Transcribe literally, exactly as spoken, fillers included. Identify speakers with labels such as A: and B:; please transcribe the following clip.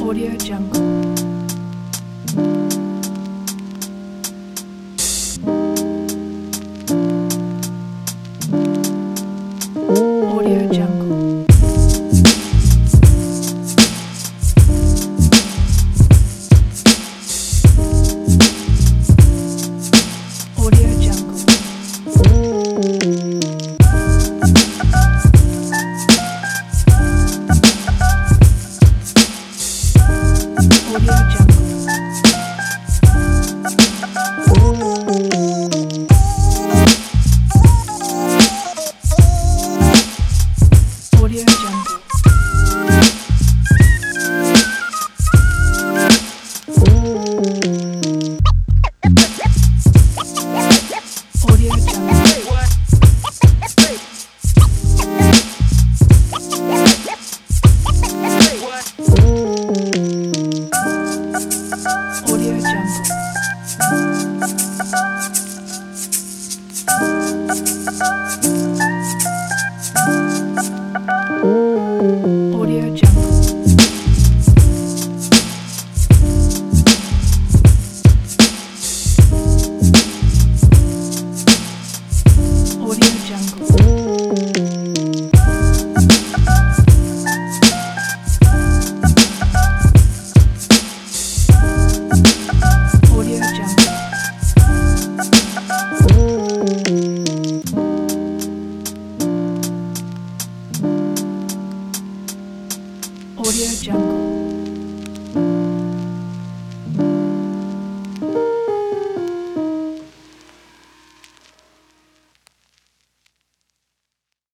A: Audio Jungle. Audio Jungle. Audio Jungle. Audio Jungle. Audio Jungle. Audio Jungle. Audio Jungle. Audio Jungle. Audio Jungle. Audio Jungle. Audio Jungle.